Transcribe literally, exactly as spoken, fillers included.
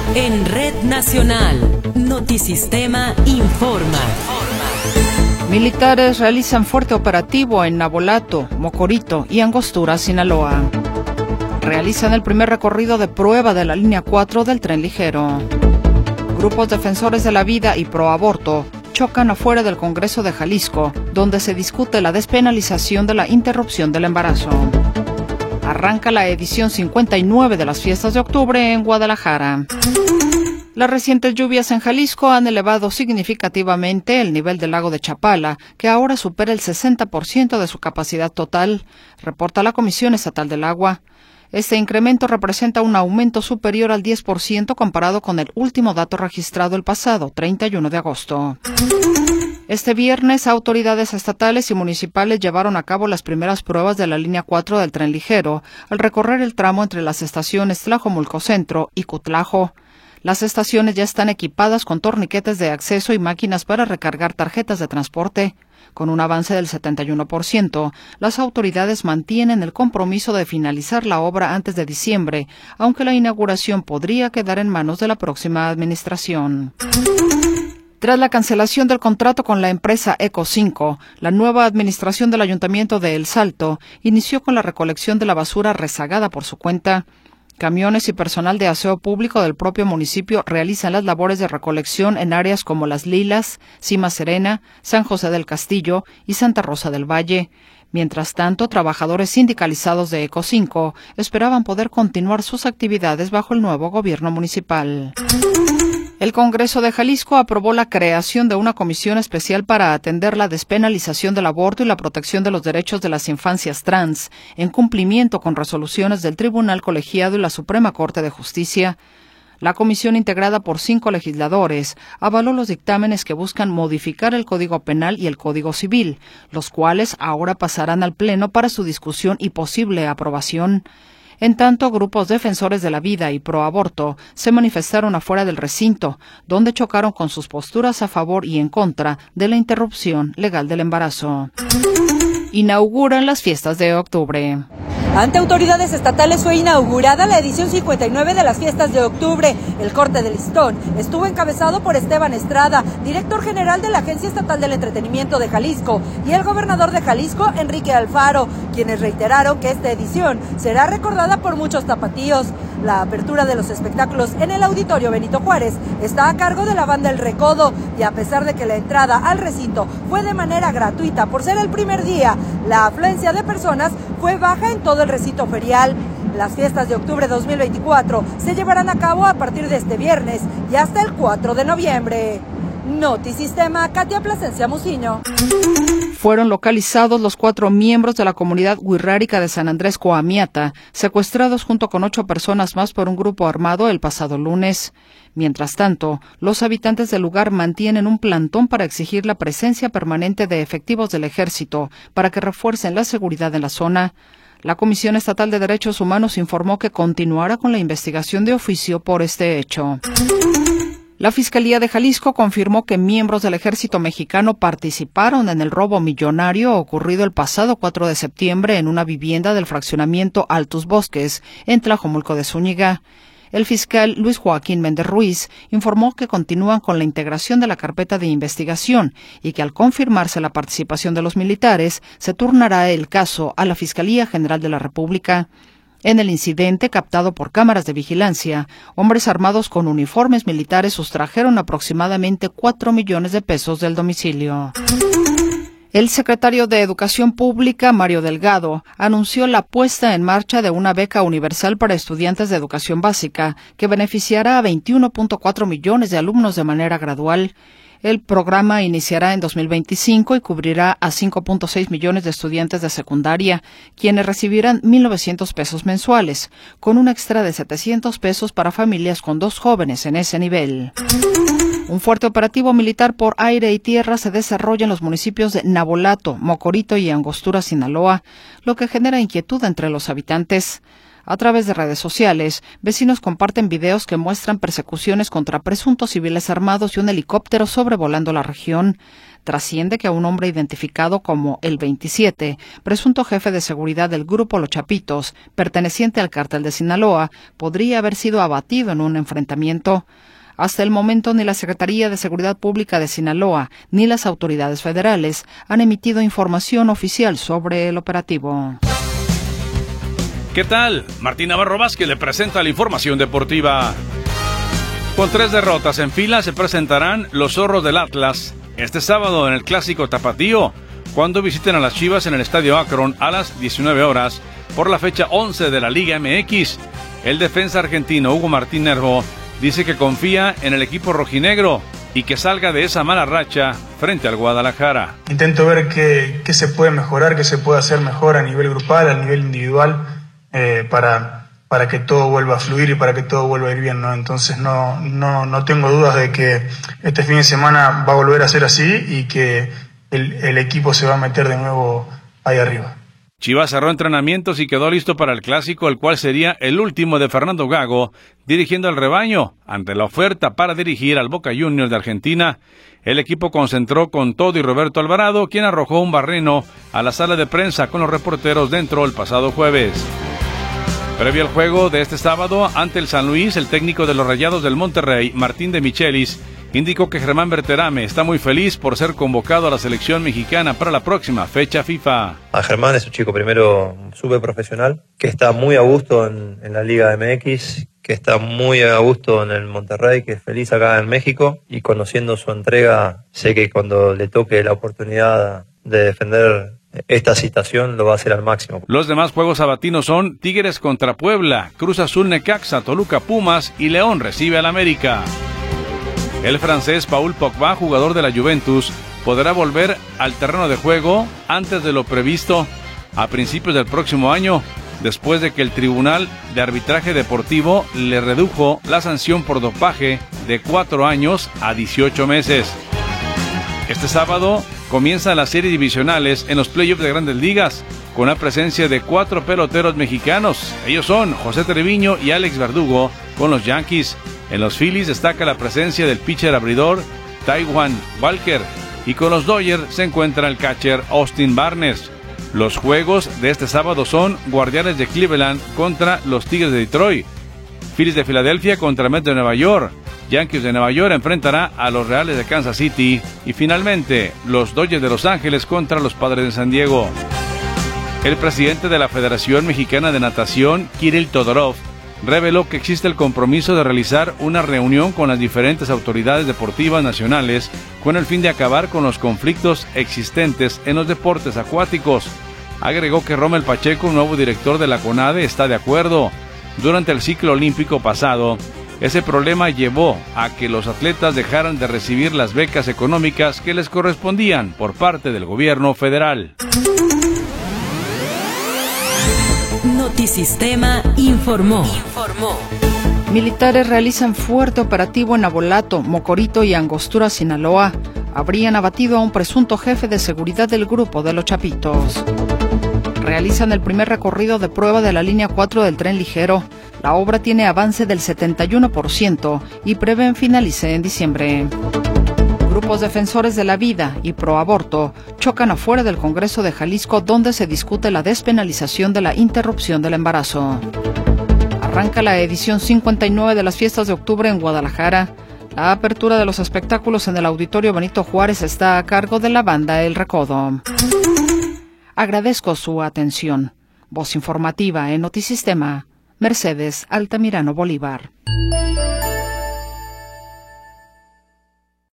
En Red Nacional, Notisistema informa. Militares realizan fuerte operativo en Navolato, Mocorito y Angostura, Sinaloa. Realizan el primer recorrido de prueba de la línea cuatro del tren ligero. Grupos defensores de la vida y proaborto chocan afuera del Congreso de Jalisco, donde se discute la despenalización de la interrupción del embarazo. Arranca la edición cincuenta y nueve de las fiestas de octubre en Guadalajara. Las recientes lluvias en Jalisco han elevado significativamente el nivel del lago de Chapala, que ahora supera el sesenta por ciento de su capacidad total, reporta la Comisión Estatal del Agua. Este incremento representa un aumento superior al diez por ciento comparado con el último dato registrado el pasado treinta y uno de agosto. Este viernes, autoridades estatales y municipales llevaron a cabo las primeras pruebas de la línea cuatro del tren ligero, al recorrer el tramo entre las estaciones Tlajomulco Centro y Cutlajo. Las estaciones ya están equipadas con torniquetes de acceso y máquinas para recargar tarjetas de transporte. Con un avance del setenta y uno por ciento, las autoridades mantienen el compromiso de finalizar la obra antes de diciembre, aunque la inauguración podría quedar en manos de la próxima administración. Tras la cancelación del contrato con la empresa Eco cinco, la nueva administración del Ayuntamiento de El Salto inició con la recolección de la basura rezagada por su cuenta. Camiones y personal de aseo público del propio municipio realizan las labores de recolección en áreas como Las Lilas, Cima Serena, San José del Castillo y Santa Rosa del Valle. Mientras tanto, trabajadores sindicalizados de Eco cinco esperaban poder continuar sus actividades bajo el nuevo gobierno municipal. El Congreso de Jalisco aprobó la creación de una comisión especial para atender la despenalización del aborto y la protección de los derechos de las infancias trans, en cumplimiento con resoluciones del Tribunal Colegiado y la Suprema Corte de Justicia. La comisión, integrada por cinco legisladores, avaló los dictámenes que buscan modificar el Código Penal y el Código Civil, los cuales ahora pasarán al Pleno para su discusión y posible aprobación. En tanto, grupos defensores de la vida y proaborto se manifestaron afuera del recinto, donde chocaron con sus posturas a favor y en contra de la interrupción legal del embarazo. Inauguran las fiestas de octubre. Ante autoridades estatales fue inaugurada la edición cincuenta y nueve de las fiestas de octubre. El corte de listón estuvo encabezado por Esteban Estrada, director general de la Agencia Estatal del Entretenimiento de Jalisco, y el gobernador de Jalisco, Enrique Alfaro, quienes reiteraron que esta edición será recordada por muchos tapatíos. La apertura de los espectáculos en el Auditorio Benito Juárez está a cargo de la banda El Recodo, y a pesar de que la entrada al recinto fue de manera gratuita por ser el primer día, la afluencia de personas fue baja en todo el recinto ferial. Las fiestas de octubre dos mil veinticuatro se llevarán a cabo a partir de este viernes y hasta el cuatro de noviembre. Notisistema, Katia Plasencia Muciño. Fueron localizados los cuatro miembros de la comunidad wixárika de San Andrés Coamiata, secuestrados junto con ocho personas más por un grupo armado el pasado lunes. Mientras tanto, los habitantes del lugar mantienen un plantón para exigir la presencia permanente de efectivos del ejército para que refuercen la seguridad en la zona. La Comisión Estatal de Derechos Humanos informó que continuará con la investigación de oficio por este hecho. La Fiscalía de Jalisco confirmó que miembros del ejército mexicano participaron en el robo millonario ocurrido el pasado cuatro de septiembre en una vivienda del fraccionamiento Altos Bosques, en Tlajomulco de Zúñiga. El fiscal Luis Joaquín Méndez Ruiz informó que continúan con la integración de la carpeta de investigación y que al confirmarse la participación de los militares, se turnará el caso a la Fiscalía General de la República. En el incidente, captado por cámaras de vigilancia, hombres armados con uniformes militares sustrajeron aproximadamente cuatro millones de pesos del domicilio. El secretario de Educación Pública, Mario Delgado, anunció la puesta en marcha de una beca universal para estudiantes de educación básica que beneficiará a veintiuno punto cuatro millones de alumnos de manera gradual. El programa iniciará en dos mil veinticinco y cubrirá a cinco punto seis millones de estudiantes de secundaria, quienes recibirán mil novecientos pesos mensuales, con un extra de setecientos pesos para familias con dos jóvenes en ese nivel. Un fuerte operativo militar por aire y tierra se desarrolla en los municipios de Navolato, Mocorito y Angostura, Sinaloa, lo que genera inquietud entre los habitantes. A través de redes sociales, vecinos comparten videos que muestran persecuciones contra presuntos civiles armados y un helicóptero sobrevolando la región. Trasciende que a un hombre identificado como el veintisiete, presunto jefe de seguridad del grupo Los Chapitos, perteneciente al cártel de Sinaloa, podría haber sido abatido en un enfrentamiento. Hasta el momento, ni la Secretaría de Seguridad Pública de Sinaloa ni las autoridades federales han emitido información oficial sobre el operativo. ¿Qué tal? Martín Navarro Vázquez le presenta la información deportiva. Con tres derrotas en fila se presentarán los zorros del Atlas este sábado en el Clásico Tapatío, cuando visiten a las Chivas en el Estadio Akron a las diecinueve horas por la fecha once de la Liga M X. El defensa argentino Hugo Martín Nervo dice que confía en el equipo rojinegro y que salga de esa mala racha frente al Guadalajara. Intento ver qué, qué se puede mejorar, qué se puede hacer mejor a nivel grupal, a nivel individual. Eh, para, para que todo vuelva a fluir y para que todo vuelva a ir bien, ¿no? Entonces no, no, no tengo dudas de que este fin de semana va a volver a ser así y que el, el equipo se va a meter de nuevo ahí arriba. Chivas cerró entrenamientos y quedó listo para el Clásico, el cual sería el último de Fernando Gago dirigiendo al rebaño ante la oferta para dirigir al Boca Juniors de Argentina. El equipo concentró con todo y Roberto Alvarado, quien arrojó un barreno a la sala de prensa con los reporteros dentro el pasado jueves. Previo al juego de este sábado ante el San Luis, el técnico de los Rayados del Monterrey, Martín de Michelis, indicó que Germán Berterame está muy feliz por ser convocado a la selección mexicana para la próxima fecha FIFA. A Germán es un chico primero súper profesional, que está muy a gusto en, en la Liga M X, que está muy a gusto en el Monterrey, que es feliz acá en México, y conociendo su entrega, sé que cuando le toque la oportunidad de defender esta citación lo va a hacer al máximo. Los demás juegos sabatinos son Tigres contra Puebla, Cruz Azul Necaxa, Toluca Pumas y León recibe al América. El francés Paul Pogba, jugador de la Juventus, podrá volver al terreno de juego antes de lo previsto a principios del próximo año, después de que el Tribunal de Arbitraje Deportivo le redujo la sanción por dopaje de cuatro años a dieciocho meses. Este sábado comienzan las series divisionales en los playoffs de Grandes Ligas, con la presencia de cuatro peloteros mexicanos. Ellos son José Treviño y Alex Verdugo con los Yankees. En los Phillies destaca la presencia del pitcher abridor Taijuan Walker, y con los Dodgers se encuentra el catcher Austin Barnes. Los juegos de este sábado son Guardianes de Cleveland contra los Tigres de Detroit, Phillies de Filadelfia contra Mets de Nueva York, Yankees de Nueva York enfrentará a los Reales de Kansas City y finalmente los Dodgers de Los Ángeles contra los Padres de San Diego. El presidente de la Federación Mexicana de Natación, Kirill Todorov, reveló que existe el compromiso de realizar una reunión con las diferentes autoridades deportivas nacionales con el fin de acabar con los conflictos existentes en los deportes acuáticos. Agregó que Rommel Pacheco, nuevo director de la CONADE, está de acuerdo. Durante el ciclo olímpico pasado, ese problema llevó a que los atletas dejaran de recibir las becas económicas que les correspondían por parte del gobierno federal. Notisistema informó. Informó. Militares realizan fuerte operativo en Nabolato, Mocorito y Angostura, Sinaloa. Habrían abatido a un presunto jefe de seguridad del grupo de Los Chapitos. Realizan el primer recorrido de prueba de la línea cuatro del tren ligero. La obra tiene avance del setenta y uno por ciento y prevén finalice en diciembre. Grupos defensores de la vida y proaborto chocan afuera del Congreso de Jalisco, donde se discute la despenalización de la interrupción del embarazo. Arranca la edición cincuenta y nueve de las fiestas de octubre en Guadalajara. La apertura de los espectáculos en el Auditorio Benito Juárez está a cargo de la banda El Recodo. Agradezco su atención. Voz informativa en Notisistema, Mercedes Altamirano Bolívar.